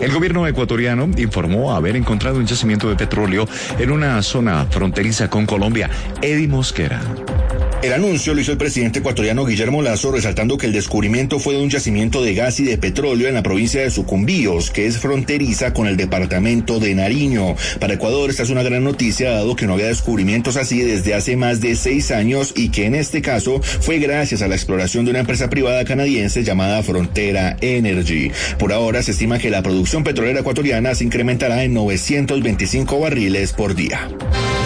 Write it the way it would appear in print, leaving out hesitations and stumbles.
El gobierno ecuatoriano informó haber encontrado un yacimiento de petróleo en una zona fronteriza con Colombia. Eddie Mosquera. El anuncio lo hizo el presidente ecuatoriano Guillermo Lasso, resaltando que el descubrimiento fue de un yacimiento de gas y de petróleo en la provincia de Sucumbíos, que es fronteriza con el departamento de Nariño. Para Ecuador esta es una gran noticia, dado que no había descubrimientos así desde hace más de 6 años y que en este caso fue gracias a la exploración de una empresa privada canadiense llamada Frontera Energy. Por ahora se estima que la producción petrolera ecuatoriana se incrementará en 925 barriles por día.